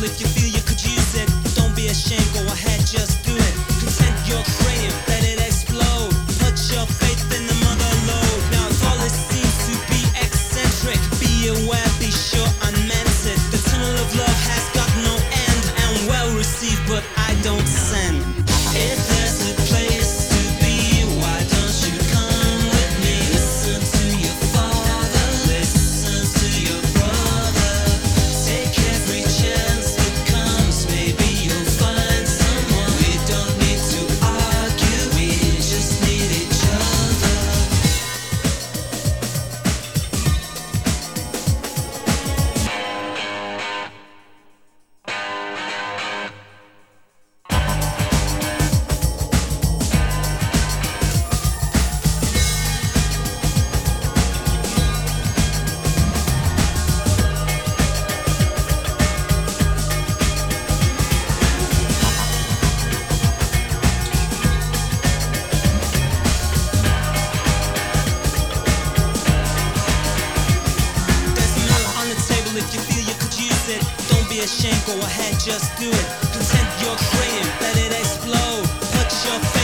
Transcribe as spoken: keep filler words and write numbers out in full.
if you feel you could use it. Don't be ashamed, go ahead, just do it. Content your cranium, let it explode. Put your faith in the mother load. Now if all this seems to be eccentric, be aware, be sure I meant it. The tunnel of love has got no end, and well received, but I don't send. If there's a place to be, why don't you come with me? Listen to your father, listen to your brother. Take every chance that comes, maybe you'll find someone. We don't need to argue, we just need each other. There's a mirror on the table if you feel you could use it. Don't be ashamed, go ahead, just do it. Content your cranium, let it explode. Put your